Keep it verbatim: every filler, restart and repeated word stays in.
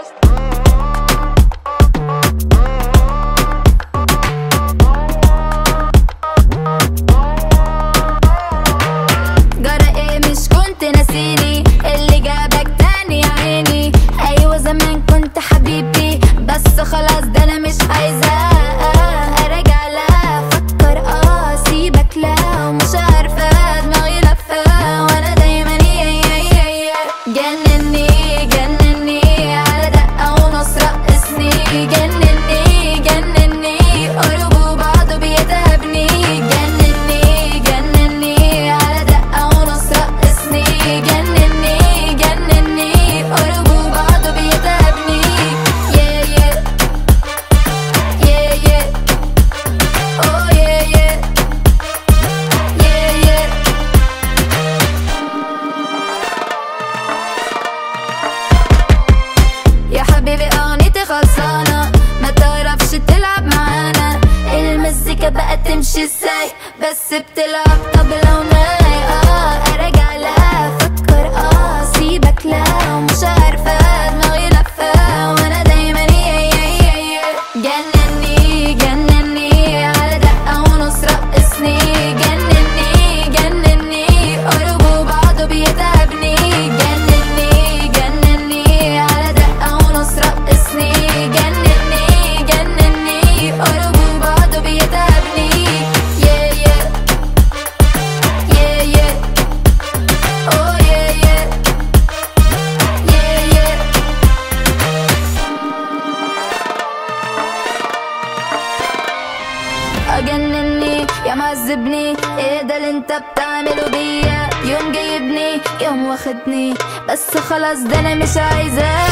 جرى ايه مش كنت ناسيني؟ اللي جابك تاني يا عيني. ايوه زمان كنت حبيبي بس خلاص ده انا مش عايزة ارجع لا افكر اه سيبك لا ومش عارفة دماغي لفة وانا دايما جنني جنني على دقة ونص رقصني جنني جنني قربوا بعض بيتهبني جنني جنني على دقة ونص رقصني جنني جنني قربوا بعض بيتهبني yeah yeah yeah yeah oh yeah yeah yeah yeah يا حبيبي اغنيتي خلصانة ما تعرفش تلعب معانا. المزيكا بقى تمشي ازاي بس بتلعب طبلة وناي اه ارجع لا افكر اه سيبك لا ومش عارفة دماغي لفة وانا دايما جنني جنني على دقة ونص رقصني جنني جنني قربوا بعض بيتعبني جنني جنني على دقة ونص رقصني جنني جنني قربوا بعض بيتعبني yeah yeah yeah yeah oh yeah yeah yeah yeah اجنني يا معذبني ايه ده اللي انت بتعمله بيا؟ يوم جايبني يوم واخدني بس خلاص ده انا مش عايزاه